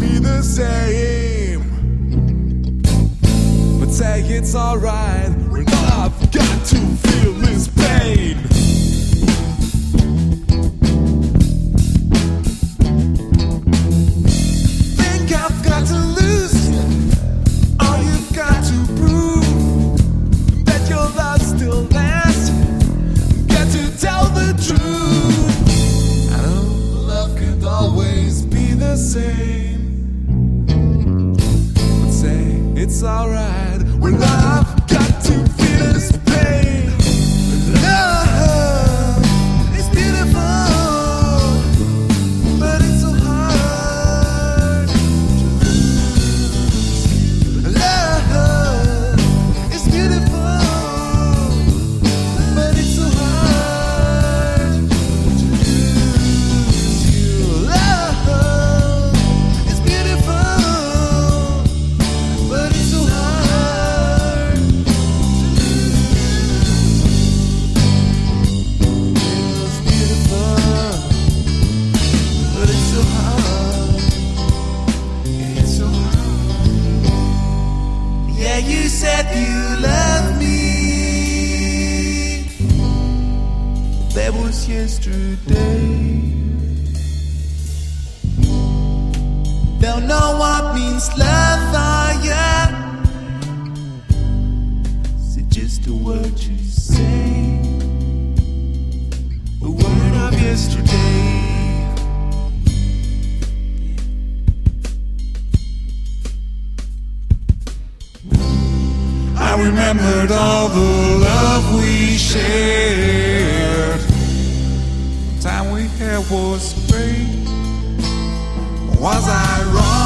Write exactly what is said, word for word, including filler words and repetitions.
be the same. But say it's alright when I've got to feel this pain. Think I've got to lose you, or you've got to prove that your love still lasts. Got to tell the truth. I know love can't always be the same. But say it's alright when I've got to feel this pain. Love is beautiful, but it's so hard to lose. Love is beautiful, but it's so hard to lose you. Love is beautiful, but it's so hard to lose. It's beautiful, but it's so hard. It's so hard. Yeah, you said you love me. That was yesterday. Don't know what means love, are ya? Is it just a word you say? A word of yesterday. I remembered all the love we shared. Time we had was great. Was I wrong?